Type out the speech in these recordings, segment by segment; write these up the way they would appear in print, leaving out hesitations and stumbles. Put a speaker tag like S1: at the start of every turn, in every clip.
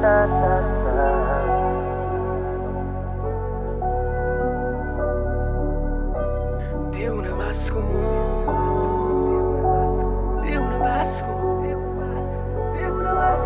S1: دیونه بس کن، دیونه بس کن، دیونه بس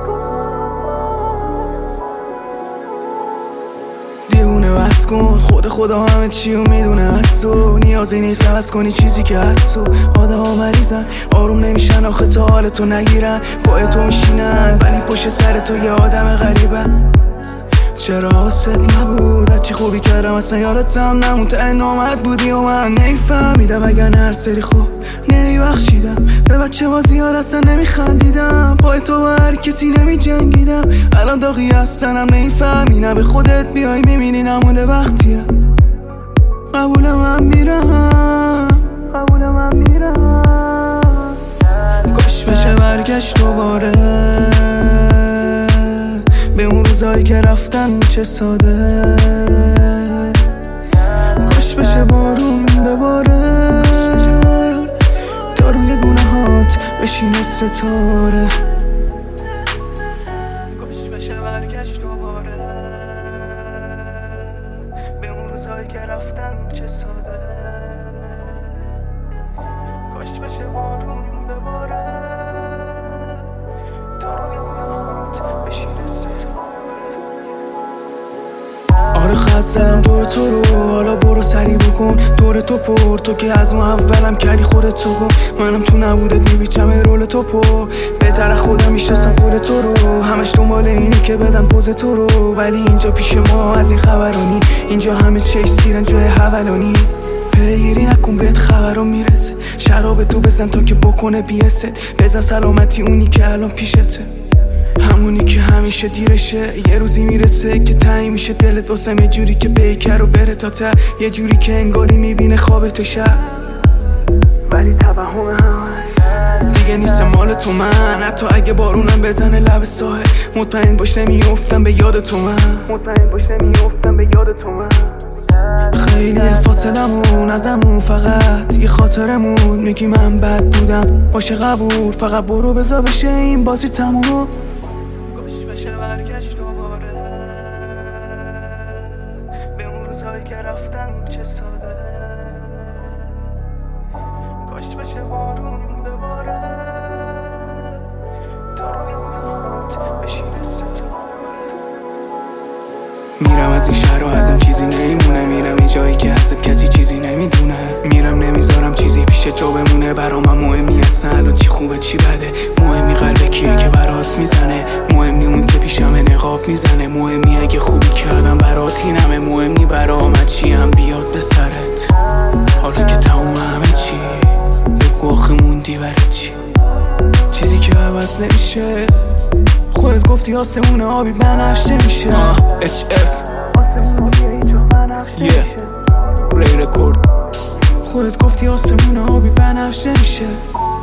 S1: کن، دیونه بس کن. خدا همه چیو میدونه از تو، نیازی نیست عوض کنی چیزی که از تو. آدم ها مریضن، آروم نمیشن آخه تا حالتو نگیرن. پای تو میشینن ولی پشت سر تو یه آدم غریبن. چرا حواست نبود از چی خوبی کردم اصلا یادتم نمون. تا نامد بودی و من نیفهمیدم، اگر هر سری خوب نیبخشیدم. به بچه بازی ها اصلا نمیخندیدم، پای تو با هر کسی نمی جنگیدم. الان داغی هستنم نیفهمی، نه به خودت بیای میبینی نمونده وقتیه. قبول من میرم، قبول من میرم. کاش بشه برگشت دوباره به اون روزایی که رفتن چه ساده. کاش بشه بارون بباره تا روی گونه‌هات بشینه ستاره. کاش بشه برگشت دوباره به اون روزایی که رفتن چه ساده. کاش بشه بارون بباره تا روی گونه‌هات بشینه ستاره. آره خستم دور تو رو، حالا برو سری بکن دور تو پر. تو که از اون اولم کردی خودت تو کن، منم تو نبودت میبیچم رول تو پر. بهتر خودم میشناسم خود تو رو، همش دنبال اینی که بدن پوز تو رو. ولی اینجا پیش ما از این خبرانی، اینجا همه چش سیرن جای حولانی. پیگیری نکن بهت خبرو میرسه، شراب تو بزن تا که بکنه بیست. بزن سلامتی اونی که الان پیشته، همونی که همیشه دیرشه. یه روزی میرسه که تعیین میشه دلت واسم، یه جوری که بیکر و بره تا ته، یه جوری که انگاری میبینه خواب تو شب. ولی توهم هم دیگه نیست مال تو من، حتی اگه بارونم بزنه لب ساحل. مطمئن باش نمیافتم به یاد تو من، مطمئن باش نمیافتم به یاد تو من. خیلی فاصلمون ازمون، فقط یه خاطرمون. میگی من بد بودم باشه قبول، فقط برو بذار بشه این بازی تموم. کاش بشه برگشت دوباره به اون روزایی که رفتن چه ساده. کاش بشه بارون بباره تا روی گونه‌هات بشینه ستاره. میرم از این شهر و ازم چیزی نمیمونه، میرم این جایی که ازت کسی چیزی نمیدونه. میرم نمیذارم چیزی پیش جا بمونه، برام مهم نی اصلا الان چی خوبه چی بده. مهم نی قلب کیه که برات میزنه، مهم نی اون که پیشم نقاب میزنه. مهم نی اگه خوبی کردم برات اینمه، مهم نی برام چی هم بیاد به سرت. حالا که تموم همه چی بگو آخه موندی برای چی؟ چیزی که عوض نمیشه، خودت گفتی آسمون آبی بنفش نمیشه. HF آسمون آبی اینجا بنفش نمیشه. ری رکورد خودت گفتی آسمون آبی بنفش نمیشه.